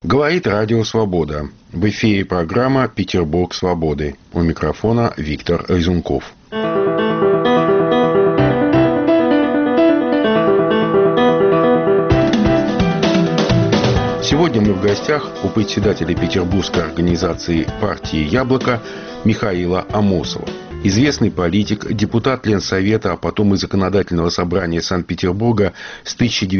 Говорит Радио Свобода. В эфире программа «Петербург свободы». У микрофона Виктор Резунков. Сегодня мы в гостях у председателя петербургской организации партии «Яблоко» Михаила Амосова. Известный политик, депутат Ленсовета, а потом и Законодательного собрания Санкт-Петербурга с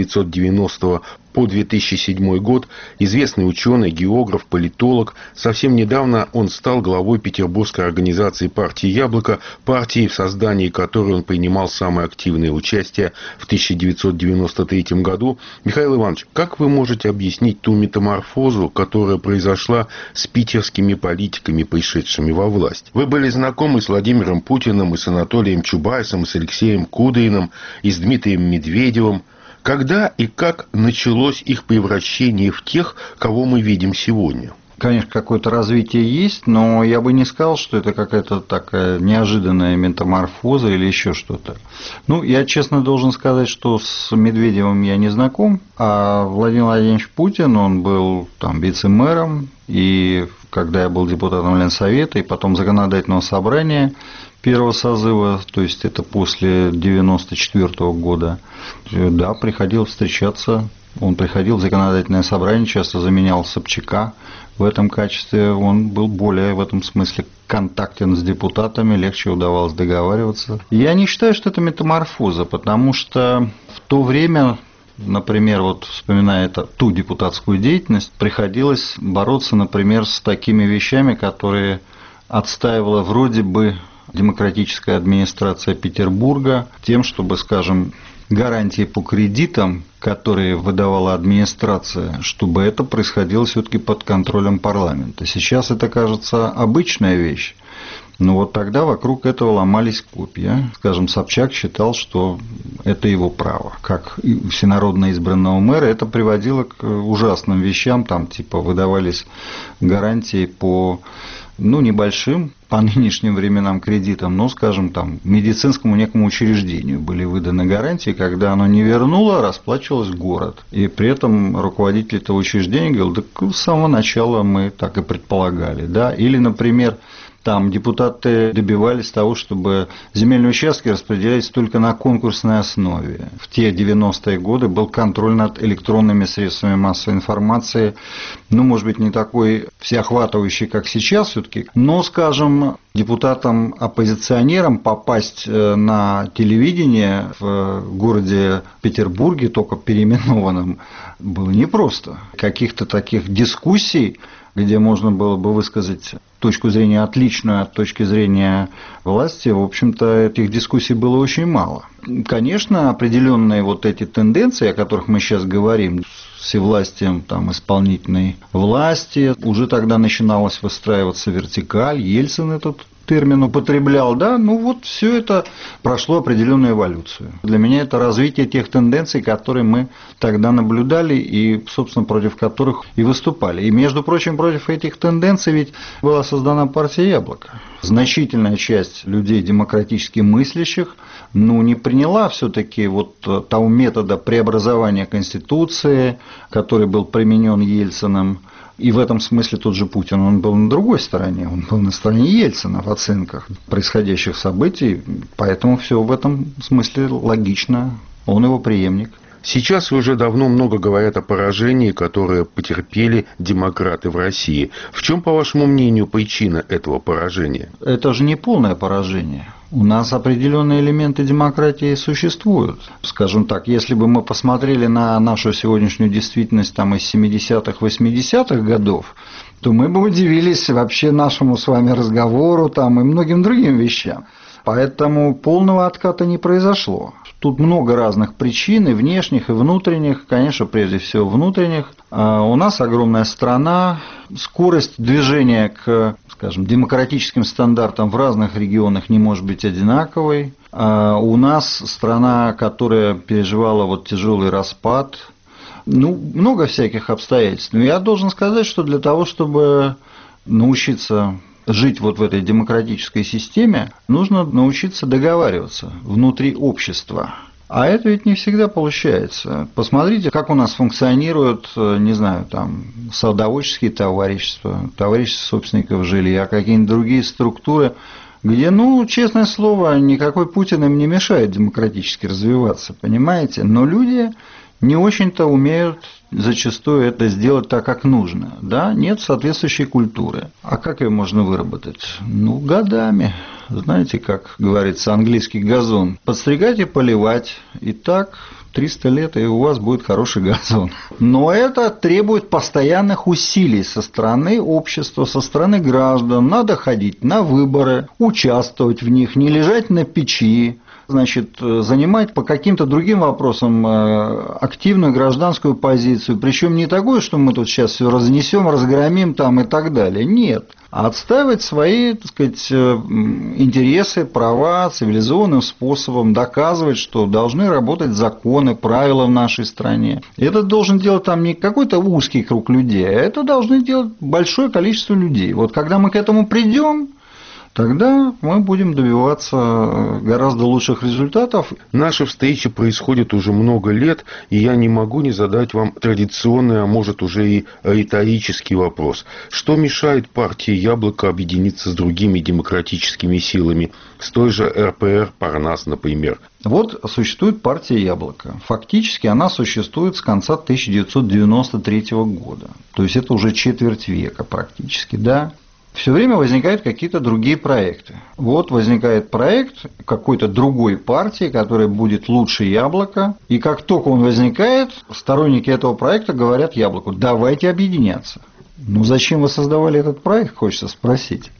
1990 по 2007 год, известный ученый, географ, политолог. Совсем недавно он стал главой петербургской организации партии «Яблоко», партии, в создании которой он принимал самое активное участие в 1993 году. Михаил Иванович, как вы можете объяснить ту метаморфозу, которая произошла с питерскими политиками, пришедшими во власть? Вы были знакомы с Владимиром Путиным, и с Анатолием Чубайсом, и с Алексеем Кудриным, и с Дмитрием Медведевым. Когда и как началось их превращение в тех, кого мы видим сегодня? Конечно, какое-то развитие есть, но я бы не сказал, что это какая-то такая неожиданная метаморфоза или еще что-то. Я честно должен сказать, что с Медведевым я не знаком, а Владимир Владимирович Путин, он был там вице-мэром, и когда я был депутатом Ленсовета и потом Законодательного собрания первого созыва, то есть это после 1994 года, да, приходил встречаться. Он приходил в Законодательное собрание, часто заменял Собчака в этом качестве. Он был более в этом смысле контактен с депутатами, легче удавалось договариваться. Я не считаю, что это метаморфоза, потому что в то время, например, вспоминая ту депутатскую деятельность, приходилось бороться, например, с такими вещами, которые отстаивала вроде бы демократическая администрация Петербурга, тем, чтобы, скажем, гарантии по кредитам, которые выдавала администрация, чтобы это происходило все-таки под контролем парламента. Сейчас это кажется обычная вещь, но тогда вокруг этого ломались копья. Скажем, Собчак считал, что это его право. Как всенародно избранного мэра, это приводило к ужасным вещам, выдавались гарантии по небольшим по нынешним временам кредитам, скажем, медицинскому некому учреждению были выданы гарантии, когда оно не вернуло, расплачивался город. И при этом руководитель этого учреждения говорил, с самого начала мы так и предполагали. Да? Или, например, депутаты добивались того, чтобы земельные участки распределялись только на конкурсной основе. В те 90-е годы был контроль над электронными средствами массовой информации, может быть, не такой всеохватывающий, как сейчас все-таки, но, скажем, депутатам-оппозиционерам попасть на телевидение в городе Петербурге, только переименованном, было непросто. Каких-то таких дискуссий, где можно было бы высказать точку зрения отличную от точки зрения власти, в общем-то, этих дискуссий было очень мало. Конечно, определенные эти тенденции, о которых мы сейчас говорим, всевластием исполнительной власти, уже тогда начиналась выстраиваться вертикаль, Ельцин этот термин употреблял, да, все это прошло определенную эволюцию. Для меня это развитие тех тенденций, которые мы тогда наблюдали и, собственно, против которых и выступали. И, между прочим, против этих тенденций ведь была создана партия «Яблоко». Значительная часть людей демократически мыслящих, не приняла все-таки того метода преобразования Конституции, который был применен Ельциным. И в этом смысле тот же Путин, он был на другой стороне, он был на стороне Ельцина в оценках происходящих событий, поэтому все в этом смысле логично, он его преемник. Сейчас уже давно много говорят о поражении, которое потерпели демократы в России. В чем, по вашему мнению, причина этого поражения? Это же не полное поражение. У нас определенные элементы демократии существуют. Скажем так, если бы мы посмотрели на нашу сегодняшнюю действительность из 70-х, 80-х годов, то мы бы удивились вообще нашему с вами разговору и многим другим вещам. Поэтому полного отката не произошло. Тут много разных причин, и внешних, и внутренних, конечно, прежде всего внутренних. У нас огромная страна, скорость движения к, скажем, демократическим стандартам в разных регионах не может быть одинаковой. У нас страна, которая переживала тяжелый распад, много всяких обстоятельств. Но я должен сказать, что для того, чтобы научиться жить в этой демократической системе, нужно научиться договариваться внутри общества. А это ведь не всегда получается. Посмотрите, как у нас функционируют, не знаю, там, садоводческие товарищества, товарищества собственников жилья, какие-нибудь другие структуры, где, ну, честное слово, никакой Путин им не мешает демократически развиваться, понимаете? Но люди не очень-то умеют зачастую это сделать так, как нужно. Да? Нет соответствующей культуры. А как ее можно выработать? Ну, годами. Знаете, как говорится, английский газон. Подстригать и поливать. И так 300 лет, и у вас будет хороший газон. Но это требует постоянных усилий со стороны общества, со стороны граждан. Надо ходить на выборы, участвовать в них, не лежать на печи. Значит, занимать по каким-то другим вопросам активную гражданскую позицию. Причем не такую, что мы тут сейчас все разнесем, разгромим там и так далее. Нет. А отстаивать свои, так сказать, интересы, права цивилизованным способом, доказывать, что должны работать законы, правила в нашей стране. И это должен делать там не какой-то узкий круг людей, а это должны делать большое количество людей. Вот когда мы к этому придем, тогда мы будем добиваться гораздо лучших результатов. Наши встречи происходят уже много лет, и я не могу не задать вам традиционный, а может уже и риторический вопрос. Что мешает партии «Яблоко» объединиться с другими демократическими силами, с той же РПР «Парнас», например? Вот существует партия «Яблоко». Фактически она существует с конца 1993 года. То есть это уже четверть века практически, да? Все время возникают какие-то другие проекты. Вот возникает проект какой-то другой партии, которая будет лучше «Яблока». И как только он возникает, сторонники этого проекта говорят «Яблоку», давайте объединяться. Ну зачем вы создавали этот проект, хочется спросить.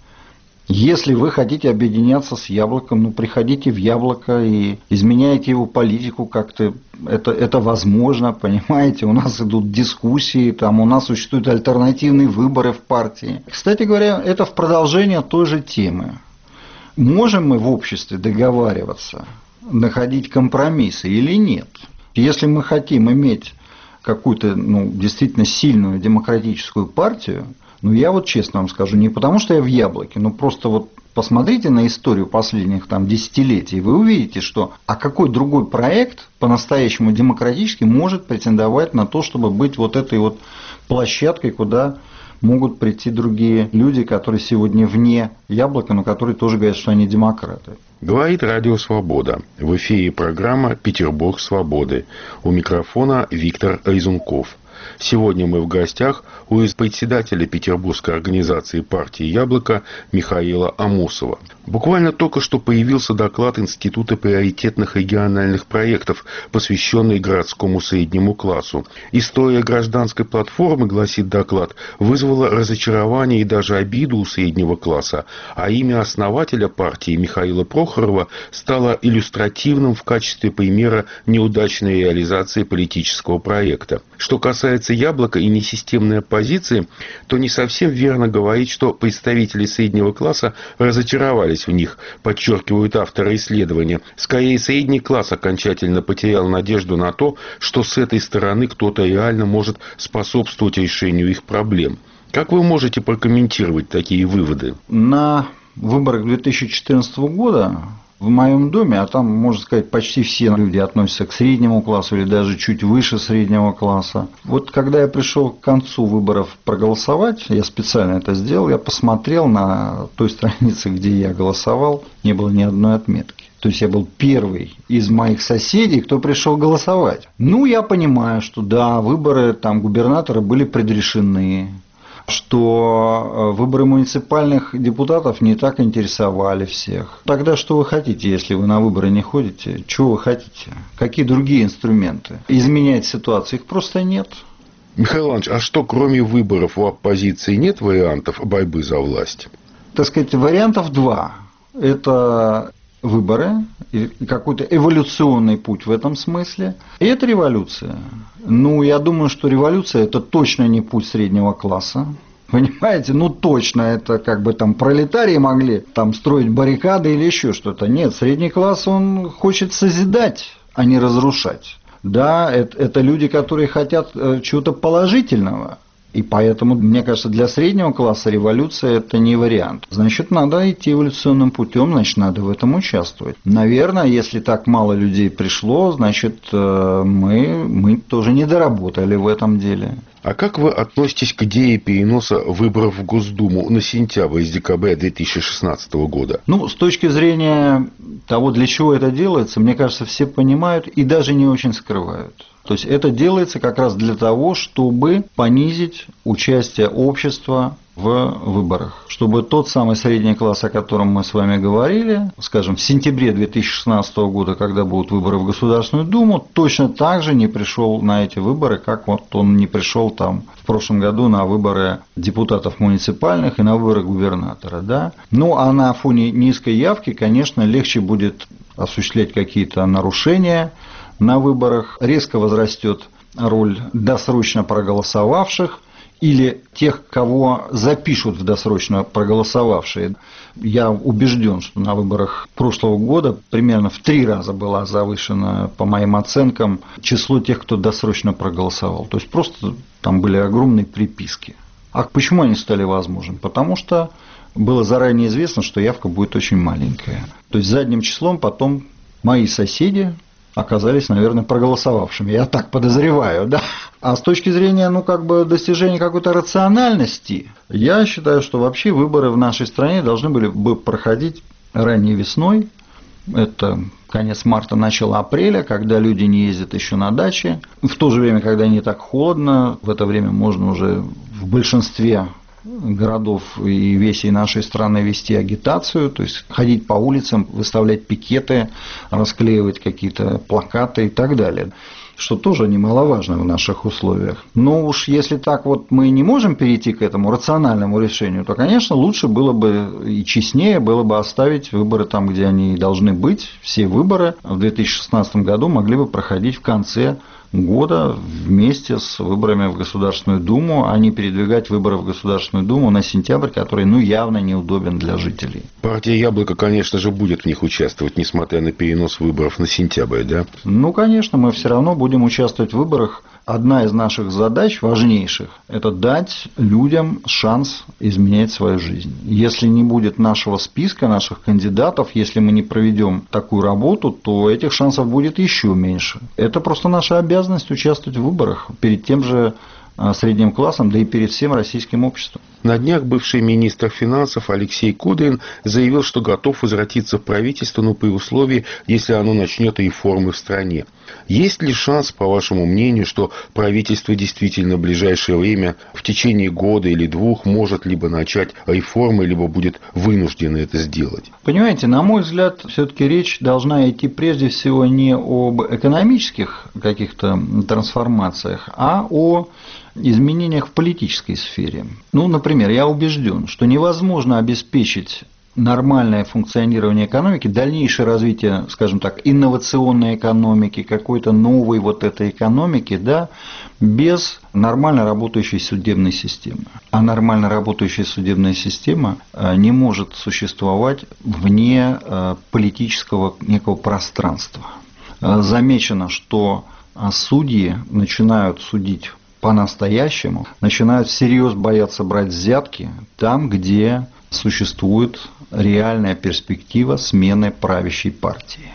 Если вы хотите объединяться с «Яблоком», ну приходите в «Яблоко» и изменяйте его политику как-то. Это возможно, понимаете, у нас идут дискуссии, там у нас существуют альтернативные выборы в партии. Кстати говоря, это в продолжение той же темы. Можем мы в обществе договариваться, находить компромиссы или нет? Если мы хотим иметь какую-то действительно сильную демократическую партию, я вот честно вам скажу, не потому что я в «Яблоке», но просто вот посмотрите на историю последних десятилетий, вы увидите, что какой другой проект по-настоящему демократически может претендовать на то, чтобы быть вот этой вот площадкой, куда могут прийти другие люди, которые сегодня вне «Яблока», но которые тоже говорят, что они демократы. Говорит Радио Свобода. В эфире программа «Петербург свободы». У микрофона Виктор Айзунков. Сегодня мы в гостях у председателя Петербургской организации партии «Яблоко» Михаила Амосова. Буквально только что появился доклад Института приоритетных региональных проектов, посвященный городскому среднему классу. История гражданской платформы, гласит доклад, вызвала разочарование и даже обиду у среднего класса, а имя основателя партии Михаила Прохорова стало иллюстративным в качестве примера неудачной реализации политического проекта. Что касается «Яблока» и несистемной оппозиции, то не совсем верно говорить, что представители среднего класса разочаровались в них, подчеркивают авторы исследования. Скорее, средний класс окончательно потерял надежду на то, что с этой стороны кто-то реально может способствовать решению их проблем. Как вы можете прокомментировать такие выводы? На выборах 2014 года в моем доме, а там, можно сказать, почти все люди относятся к среднему классу или даже чуть выше среднего класса. Вот когда я пришел к концу выборов проголосовать, я специально это сделал, я посмотрел на той странице, где я голосовал, не было ни одной отметки. То есть я был первый из моих соседей, кто пришел голосовать. Я понимаю, что да, выборы губернатора были предрешены, что выборы муниципальных депутатов не так интересовали всех. Тогда что вы хотите, если вы на выборы не ходите? Чего вы хотите? Какие другие инструменты? Изменять ситуацию? Их просто нет. Михаил Иванович, а что, кроме выборов у оппозиции нет вариантов борьбы за власть? Так сказать, вариантов два. Это выборы, и какой-то эволюционный путь в этом смысле. И это революция. Я думаю, что революция – это точно не путь среднего класса. Понимаете? Точно, это пролетарии могли строить баррикады или еще что-то. Нет, средний класс, он хочет созидать, а не разрушать. Да, это люди, которые хотят чего-то положительного. И поэтому, мне кажется, для среднего класса революция – это не вариант. Значит, надо идти эволюционным путем, значит, надо в этом участвовать. Наверное, если так мало людей пришло, значит, мы тоже не доработали в этом деле. А как вы относитесь к идее переноса выборов в Госдуму на сентябрь из декабря 2016 года? С точки зрения того, для чего это делается, мне кажется, все понимают и даже не очень скрывают. То есть это делается как раз для того, чтобы понизить участие общества в выборах. Чтобы тот самый средний класс, о котором мы с вами говорили, скажем, в сентябре 2016 года, когда будут выборы в Государственную Думу, точно так же не пришел на эти выборы, как вот он не пришел там в прошлом году на выборы депутатов муниципальных и на выборы губернатора. Да? А на фоне низкой явки, конечно, легче будет осуществлять какие-то нарушения на выборах, резко возрастет роль досрочно проголосовавших или тех, кого запишут в досрочно проголосовавшие. Я убежден, что на выборах прошлого года примерно в 3 раза было завышено, по моим оценкам, число тех, кто досрочно проголосовал. То есть просто там были огромные приписки. А почему они стали возможны? Потому что было заранее известно, что явка будет очень маленькая. То есть задним числом потом мои соседи оказались, наверное, проголосовавшими. Я так подозреваю, да. А с точки зрения, достижения какой-то рациональности, я считаю, что вообще выборы в нашей стране должны были бы проходить ранней весной. Это конец марта, начало апреля, когда люди не ездят еще на даче. В то же время, когда не так холодно, в это время можно уже в большинстве городов и весей нашей страны вести агитацию, то есть ходить по улицам, выставлять пикеты, расклеивать какие-то плакаты и так далее, что тоже немаловажно в наших условиях. Но уж если так мы не можем перейти к этому рациональному решению, то, конечно, лучше было бы и честнее было бы оставить выборы там, где они должны быть. Все выборы в 2016 году могли бы проходить в конце года вместе с выборами в Государственную Думу, а не передвигать выборы в Государственную Думу на сентябрь, который явно неудобен для жителей. Партия «Яблоко», конечно же, будет в них участвовать, несмотря на перенос выборов на сентябрь, да? Конечно, мы все равно будем участвовать в выборах. Одна из наших задач, важнейших, это дать людям шанс изменять свою жизнь. Если не будет нашего списка, наших кандидатов, если мы не проведем такую работу, то этих шансов будет еще меньше. Это просто наша обязанность участвовать в выборах перед тем же средним классом, да и перед всем российским обществом. На днях бывший министр финансов Алексей Кудрин заявил, что готов возвратиться в правительство, но при условии, если оно начнет реформы в стране. Есть ли шанс, по вашему мнению, что правительство действительно в ближайшее время, в течение года или 2, может либо начать реформы, либо будет вынуждено это сделать? Понимаете, на мой взгляд, все-таки речь должна идти прежде всего не об экономических каких-то трансформациях, а о изменениях в политической сфере. Например, я убежден, что невозможно обеспечить нормальное функционирование экономики, дальнейшее развитие, скажем так, инновационной экономики, какой-то новой этой экономики, да, без нормально работающей судебной системы. А нормально работающая судебная система не может существовать вне политического некого пространства. Замечено, что судьи начинают судить по-настоящему, начинают всерьез бояться брать взятки там, где существует реальная перспектива смены правящей партии.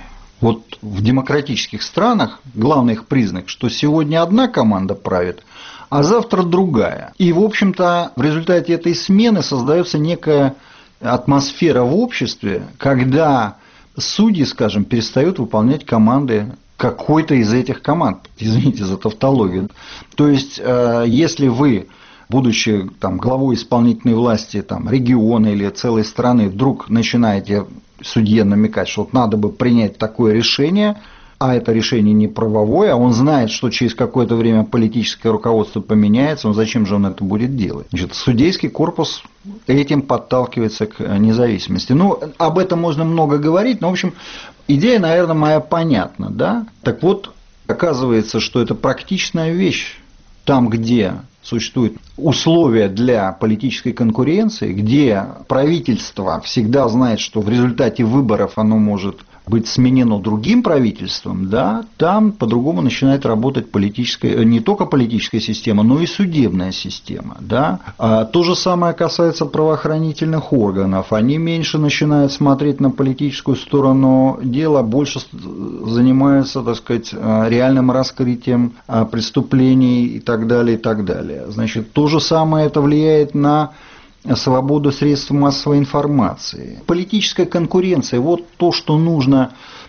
В демократических странах главный их признак, что сегодня одна команда правит, а завтра другая. И, в общем-то, в результате этой смены создается некая атмосфера в обществе, когда судьи, скажем, перестают выполнять команды какой-то из этих команд. Извините за тавтологию. То есть, если вы, будучи главой исполнительной власти региона или целой страны, вдруг начинаете судье намекать, что надо бы принять такое решение, а это решение не правовое, а он знает, что через какое-то время политическое руководство поменяется, зачем же он это будет делать? Судейский корпус этим подталкивается к независимости. Об этом можно много говорить, но, в общем, идея, наверное, моя понятна, да? Так вот, оказывается, что это практичная вещь. Там, где существуют условия для политической конкуренции, где правительство всегда знает, что в результате выборов оно может быть сменено другим правительством, да, там по-другому начинает работать политическая, не только политическая система, но и судебная система. Да. То же самое касается правоохранительных органов. Они меньше начинают смотреть на политическую сторону дела, больше занимаются, так сказать, реальным раскрытием преступлений и так далее, и так далее. Значит, то же самое это влияет на свободу средств массовой информации. Политическая конкуренция – вот то, что нужно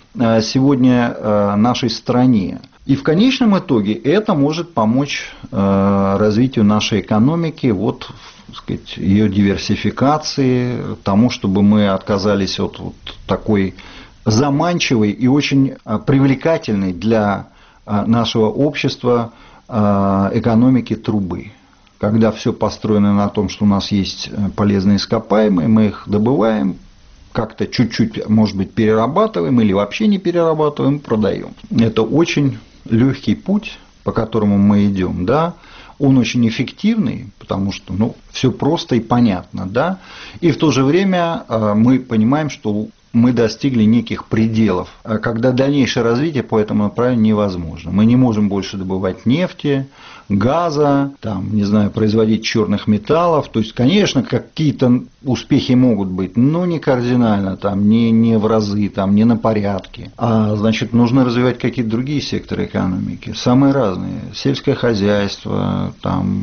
сегодня нашей стране. И в конечном итоге это может помочь развитию нашей экономики, вот, так сказать, ее диверсификации, тому, чтобы мы отказались от вот такой заманчивой и очень привлекательной для нашего общества экономики трубы. Когда все построено на том, что у нас есть полезные ископаемые, мы их добываем, как-то чуть-чуть, может быть, перерабатываем или вообще не перерабатываем, продаем. Это очень легкий путь, по которому мы идем, да. Он очень эффективный, потому что все просто и понятно, да. И в то же время мы понимаем, что мы достигли неких пределов, когда дальнейшее развитие по этому направлению невозможно. Мы не можем больше добывать нефти, газа, там, не знаю, производить черных металлов. То есть, конечно, какие-то успехи могут быть, но не кардинально, там, не в разы, там, не на порядке. Значит, нужно развивать какие-то другие секторы экономики, самые разные. Сельское хозяйство, там,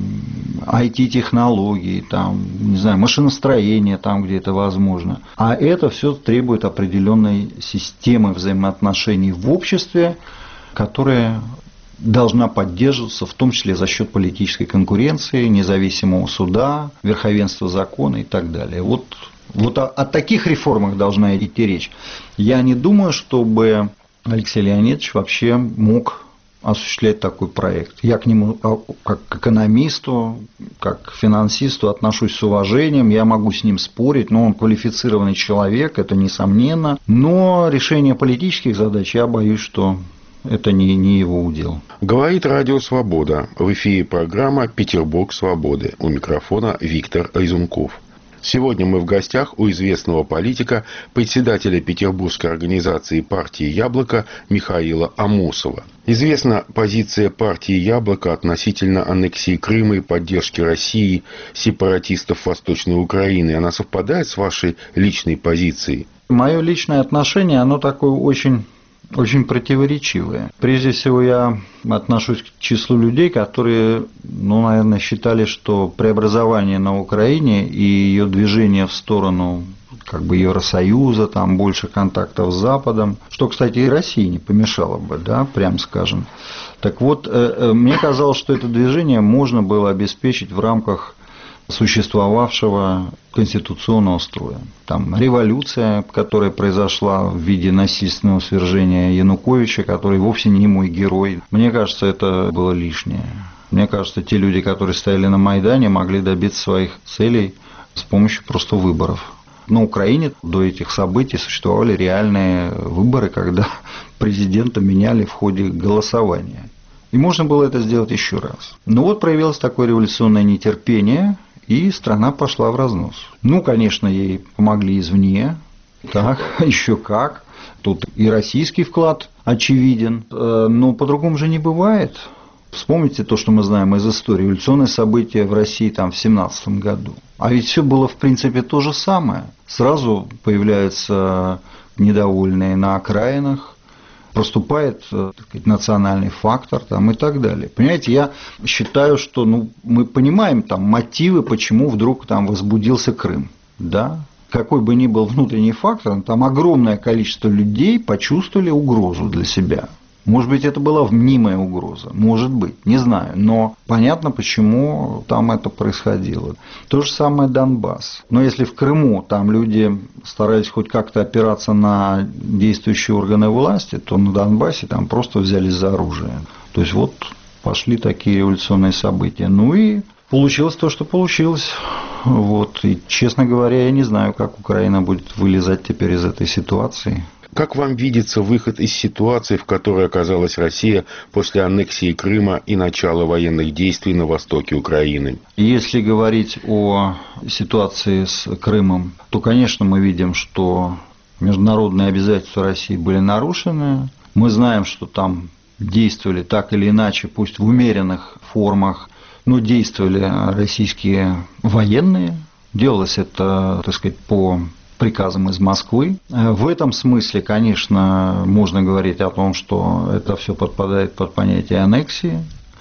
IT-технологии, там, не знаю, машиностроение, там, где это возможно. А это все требует определенной системы взаимоотношений в обществе, которая должна поддерживаться, в том числе за счет политической конкуренции, независимого суда, верховенства закона и так далее. Вот о таких реформах должна идти речь. Я не думаю, чтобы Алексей Леонидович вообще мог осуществлять такой проект. Я к нему как к экономисту, как к финансисту отношусь с уважением, я могу с ним спорить, но он квалифицированный человек, это несомненно. Но решение политических задач, я боюсь, что это не его удел. Говорит Радио Свобода. В эфире программа «Петербург свободы». У микрофона Виктор Резунков. Сегодня мы в гостях у известного политика, председателя Петербургской организации партии «Яблоко» Михаила Амосова. Известна позиция партии «Яблоко» относительно аннексии Крыма и поддержки России сепаратистов Восточной Украины. Она совпадает с вашей личной позицией? Мое личное отношение, оно такое очень противоречивые. Прежде всего, я отношусь к числу людей, которые, наверное, считали, что преобразование на Украине и ее движение в сторону Евросоюза, там больше контактов с Западом, что, кстати, и России не помешало бы, да, прям скажем. Так вот, мне казалось, что это движение можно было обеспечить в рамках существовавшего конституционного строя. Там революция, которая произошла в виде насильственного свержения Януковича, который вовсе не мой герой. Мне кажется, это было лишнее. Мне кажется, те люди, которые стояли на Майдане, могли добиться своих целей с помощью просто выборов. На Украине до этих событий существовали реальные выборы, когда президента меняли в ходе голосования. И можно было это сделать еще раз. Но вот проявилось такое революционное нетерпение, и страна пошла в разнос. Конечно, ей помогли извне, так, еще как. Тут и российский вклад очевиден, но по-другому же не бывает. Вспомните то, что мы знаем из истории, революционные события в России там в 17 году. А ведь все было в принципе то же самое. Сразу появляются недовольные на окраинах, проступает, так сказать, национальный фактор там, и так далее. Понимаете, я считаю, что мы понимаем там мотивы, почему вдруг там возбудился Крым. Да? Какой бы ни был внутренний фактор, там огромное количество людей почувствовали угрозу для себя. Может быть, это была мнимая угроза, может быть, не знаю, но понятно, почему там это происходило. То же самое Донбасс. Но если в Крыму там люди старались хоть как-то опираться на действующие органы власти, то на Донбассе там просто взялись за оружие. То есть вот пошли такие революционные события. И получилось то, что получилось. И, честно говоря, я не знаю, как Украина будет вылезать теперь из этой ситуации. Как вам видится выход из ситуации, в которой оказалась Россия после аннексии Крыма и начала военных действий на востоке Украины? Если говорить о ситуации с Крымом, то, конечно, мы видим, что международные обязательства России были нарушены. Мы знаем, что там действовали так или иначе, пусть в умеренных формах, но действовали российские военные. Делалось это, так сказать, по приказам из Москвы. В этом смысле, конечно, можно говорить о том, что это все подпадает под понятие аннексии.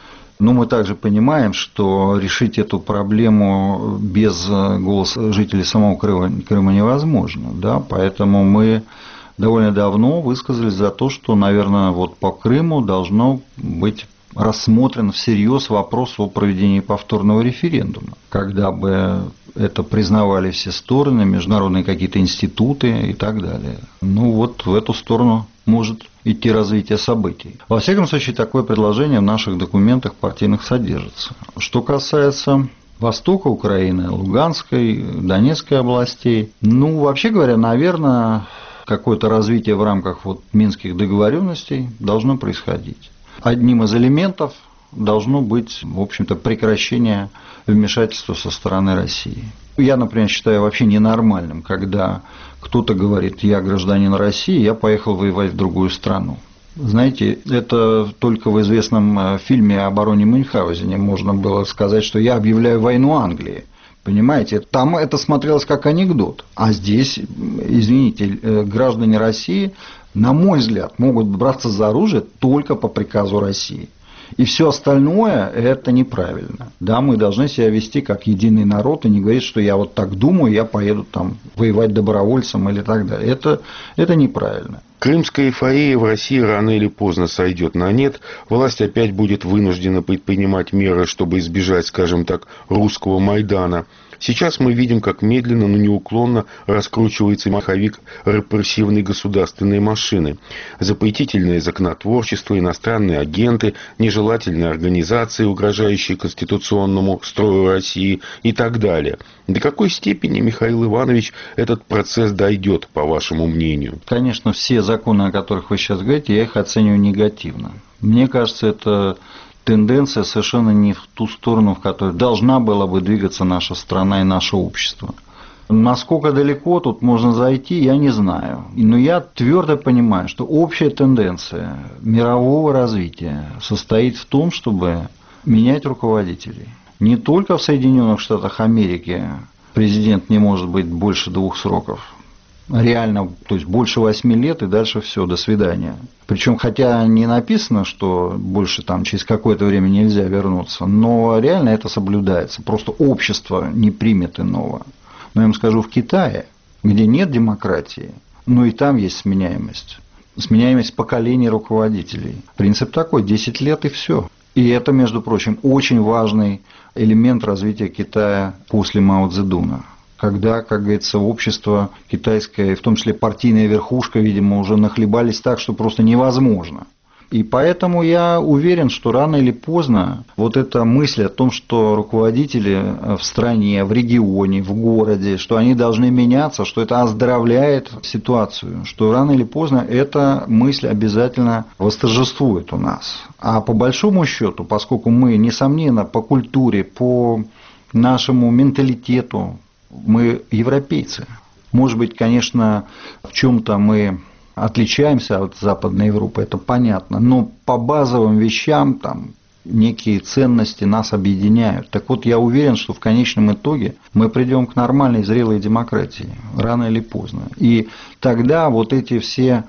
Но мы также понимаем, что решить эту проблему без голоса жителей самого Крыма невозможно. Да? Поэтому мы довольно давно высказались за то, что, наверное, вот по Крыму должно быть рассмотрен всерьез вопрос о проведении повторного референдума, когда бы это признавали все стороны, международные какие-то институты и так далее. Ну вот в эту сторону может идти развитие событий. Во всяком случае, такое предложение в наших документах партийных содержится. Что касается востока Украины, Луганской, Донецкой областей, ну, вообще говоря, наверное, какое-то развитие в рамках вот минских договоренностей должно происходить. Одним из элементов должно быть, в общем-то, прекращение вмешательства со стороны России. Я, например, считаю вообще ненормальным, когда кто-то говорит: я гражданин России, я поехал воевать в другую страну. Знаете, это только в известном фильме о бароне Мюнхгаузене можно было сказать, что я объявляю войну Англии. Понимаете, там это смотрелось как анекдот. А здесь, извините, граждане России, на мой взгляд, могут браться за оружие только по приказу России. И все остальное – это неправильно. Да, мы должны себя вести как единый народ и не говорить, что я вот так думаю, я поеду там воевать добровольцем или так далее. Это неправильно. Крымская эйфория в России рано или поздно сойдет на нет. Власть опять будет вынуждена предпринимать меры, чтобы избежать, скажем так, русского Майдана. Сейчас мы видим, как медленно, но неуклонно раскручивается маховик репрессивной государственной машины. Запретительное законотворчество, иностранные агенты, нежелательные организации, угрожающие конституционному строю России и так далее. До какой степени, Михаил Иванович, этот процесс дойдет, по вашему мнению? Конечно, все законы, о которых вы сейчас говорите, я их оцениваю негативно. Мне кажется, это тенденция совершенно не в ту сторону, в которой должна была бы двигаться наша страна и наше общество. Насколько далеко тут можно зайти, я не знаю. Но я твердо понимаю, что общая тенденция мирового развития состоит в том, чтобы менять руководителей. Не только в Соединенных Штатах Америки президент не может быть больше 2 сроков. Реально, то есть больше 8 лет и дальше все, до свидания. Причем, хотя не написано, что больше там через какое-то время нельзя вернуться, но реально это соблюдается. Просто общество не примет иного. Но я вам скажу, в Китае, где нет демократии, но и там есть сменяемость. Сменяемость поколений руководителей. Принцип такой: 10 лет и все. И это, между прочим, очень важный элемент развития Китая после Мао Цзэдуна. Когда, как говорится, общество китайское, в том числе партийная верхушка, видимо, уже нахлебались так, что просто невозможно. И поэтому я уверен, что рано или поздно вот эта мысль о том, что руководители в стране, в регионе, в городе, что они должны меняться, что это оздоровляет ситуацию, что рано или поздно эта мысль обязательно восторжествует у нас. А по большому счету, поскольку мы, несомненно, по культуре, по нашему менталитету, мы европейцы. Может быть, конечно, в чем-то мы отличаемся от Западной Европы, это понятно, но по базовым вещам там некие ценности нас объединяют. Так вот, я уверен, что в конечном итоге мы придем к нормальной, зрелой демократии, рано или поздно. И тогда вот эти все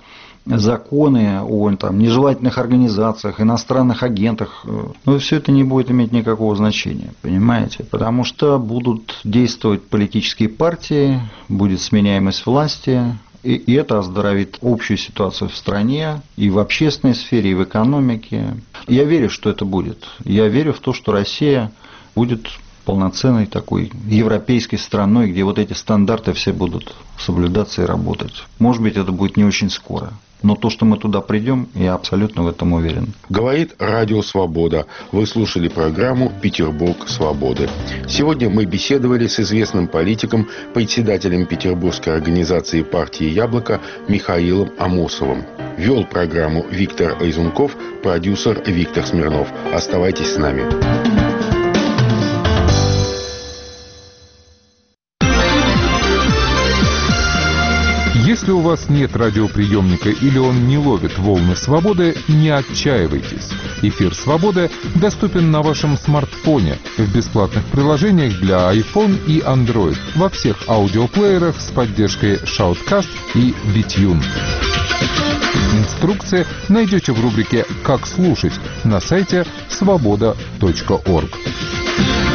законы о там, нежелательных организациях, иностранных агентах, ну, все это не будет иметь никакого значения, понимаете? Потому что будут действовать политические партии, будет сменяемость власти, и это оздоровит общую ситуацию в стране, и в общественной сфере, и в экономике. Я верю, что это будет. Я верю в то, что Россия будет полноценной такой европейской страной, где вот эти стандарты все будут соблюдаться и работать. Может быть, это будет не очень скоро. Но то, что мы туда придем, я абсолютно в этом уверен. Говорит Радио Свобода. Вы слушали программу «Петербург свободы». Сегодня мы беседовали с известным политиком, председателем Петербургской организации партии «Яблоко» Михаилом Амосовым. Вел программу Виктор Айзунков, продюсер Виктор Смирнов. Оставайтесь с нами. Если у вас нет радиоприемника или он не ловит волны свободы, не отчаивайтесь. Эфир «Свободы» доступен на вашем смартфоне в бесплатных приложениях для iPhone и Android во всех аудиоплеерах с поддержкой Shoutcast и VTune. Инструкции найдете в рубрике «Как слушать» на сайте svoboda.org.